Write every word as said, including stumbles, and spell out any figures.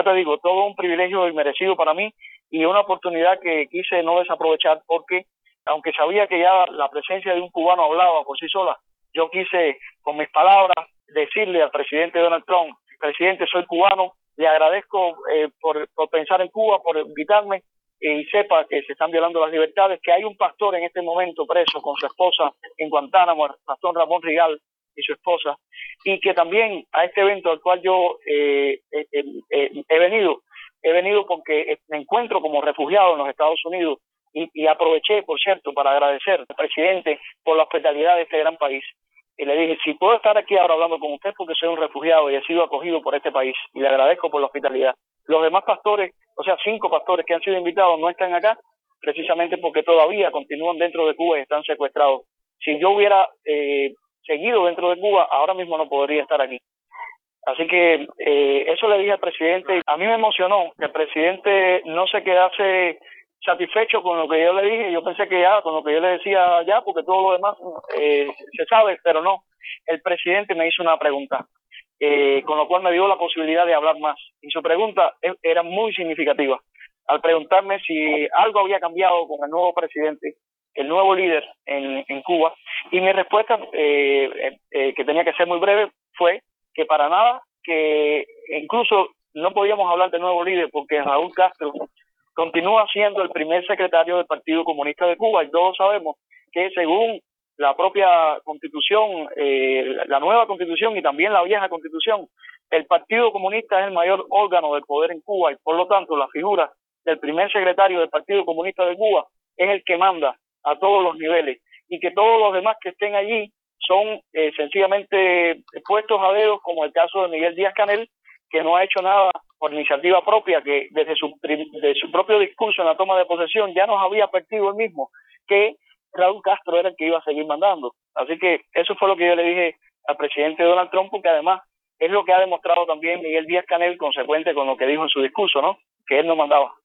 Te digo, todo un privilegio inmerecido para mí y una oportunidad que quise no desaprovechar porque, aunque sabía que ya la presencia de un cubano hablaba por sí sola, yo quise, con mis palabras, decirle al presidente Donald Trump: presidente, soy cubano, le agradezco eh, por, por pensar en Cuba, por invitarme, y sepa que se están violando las libertades, que hay un pastor en este momento preso con su esposa en Guantánamo, el pastor Ramón Rigal y su esposa, y que también a este evento al cual yo eh, eh, eh, he venido, he venido porque me encuentro como refugiado en los Estados Unidos y, y aproveché, por cierto, para agradecer al presidente por la hospitalidad de este gran país. Y le dije, si puedo estar aquí ahora hablando con usted porque soy un refugiado y he sido acogido por este país, y le agradezco por la hospitalidad. Los demás pastores, o sea, cinco pastores que han sido invitados, no están acá precisamente porque todavía continúan dentro de Cuba y están secuestrados. Si yo hubiera eh, seguido dentro de Cuba, ahora mismo no podría estar aquí. Así que eh, eso le dije al presidente. A mí me emocionó que el presidente no se quedase satisfecho con lo que yo le dije. Yo pensé que ya, con lo que yo le decía ya, porque todo lo demás eh, se sabe, pero no. El presidente me hizo una pregunta, eh, con lo cual me dio la posibilidad de hablar más. Y su pregunta era muy significativa. Al preguntarme si algo había cambiado con el nuevo presidente, el nuevo líder en, en Cuba, y mi respuesta, eh, eh, que tenía que ser muy breve, fue que para nada, que incluso no podíamos hablar de nuevo líder porque Raúl Castro continúa siendo el primer secretario del Partido Comunista de Cuba, y todos sabemos que según la propia Constitución, eh, la nueva Constitución y también la vieja Constitución, el Partido Comunista es el mayor órgano del poder en Cuba, y por lo tanto la figura del primer secretario del Partido Comunista de Cuba es el que manda a todos los niveles, y que todos los demás que estén allí son eh, sencillamente puestos a dedos, como el caso de Miguel Díaz-Canel, que no ha hecho nada por iniciativa propia, que desde su, de su propio discurso en la toma de posesión ya nos había advertido él mismo que Raúl Castro era el que iba a seguir mandando. Así que eso fue lo que yo le dije al presidente Donald Trump, porque además es lo que ha demostrado también Miguel Díaz-Canel, consecuente con lo que dijo en su discurso, ¿no? Que él no mandaba.